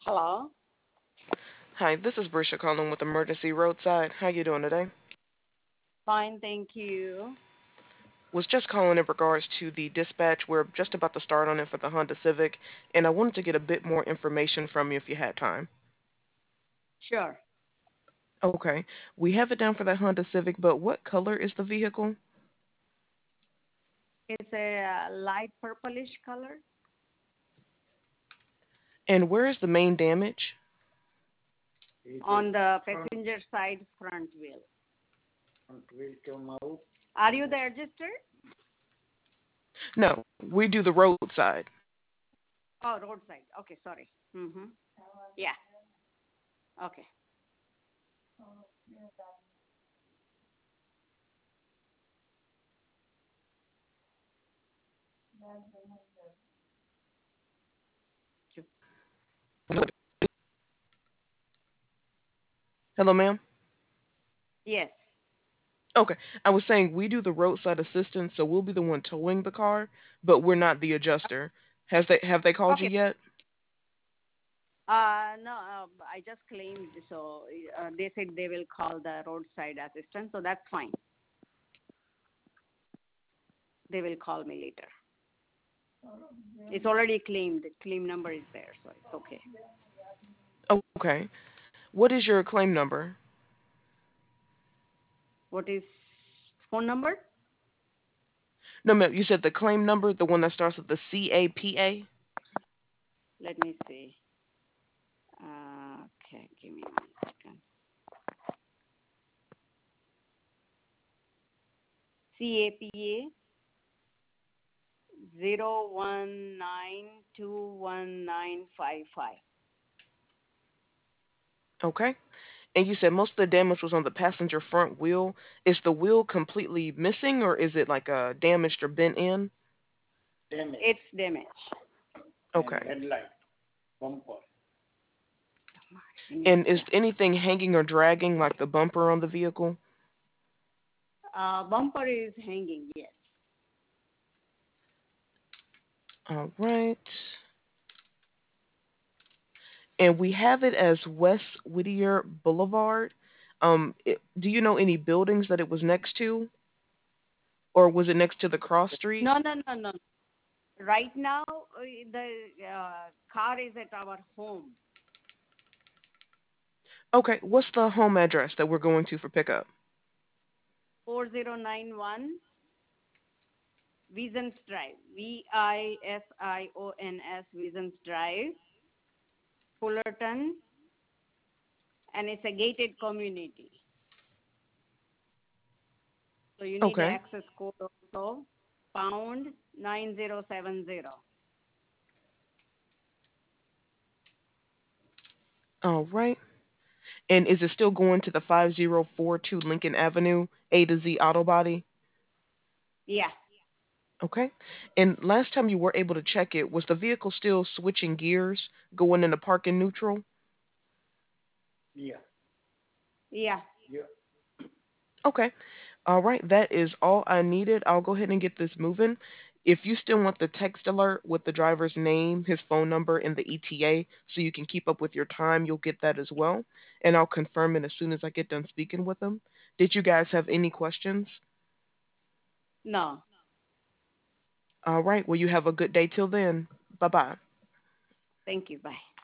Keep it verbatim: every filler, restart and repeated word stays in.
Hello. Hi, this is Brisha calling with Emergency Roadside. How you doing today? Fine, thank you. Was just calling in regards to the dispatch. We're just about to start on it for the Honda Civic, and I wanted to get a bit more information from you if you had time. Sure. Okay, we have it down for that Honda Civic, but what color is the vehicle? It's a uh, light purplish color And where is the main damage? on the passenger side front wheel. Are you the adjuster? No, we do the roadside. Oh, roadside. Okay, sorry. Mm-hmm. Yeah. Okay. Hello, ma'am? Yes. Okay, I was saying we do the roadside assistance, so we'll be the one towing the car, but we're not the adjuster. Has they have they called you Okay. yet? Uh, no, uh, I just claimed, so uh, they said they will call the roadside assistant, so that's fine. They will call me later. It's already claimed. The claim number is there, so it's okay. Okay. What is your claim number? What is phone number? No, ma'am, you said the claim number, the one that starts with the C A P A? Let me see. Uh, okay, give me one second. C A P A zero one nine two one nine five five. Okay. And you said most of the damage was on the passenger front wheel. Is the wheel completely missing or is it like uh, damaged or bent in? It's damage. Okay. Give me a And is sec. anything hanging or dragging like the bumper on the vehicle? Uh, bumper is hanging, yes. All right. And we have it as West Whittier Boulevard. Um, it, do you know any buildings that it was next to, or was it next to the cross street? No, no, no, no. Right now, uh, the uh, car is at our home. Okay, what's the home address that we're going to for pickup? four zero nine one Visons Drive. V I S I O N S Visons Drive, Fullerton, and it's a gated community. So you need the Okay. access code also, pound nine zero seven zero. All right. And is it still going to the five zero four two Lincoln Avenue, A to Z Auto Body? Yeah. Okay. And last time you were able to check it, was the vehicle still switching gears, going into parking neutral? Yeah. Okay. All right. That is all I needed. I'll go ahead and get this moving. If you still want the text alert with the driver's name, his phone number, and the E T A so you can keep up with your time, you'll get that as well. And I'll confirm it as soon as I get done speaking with him. Did you guys have any questions? No. All right. Well, you have a good day till then. Bye bye. Thank you. Bye.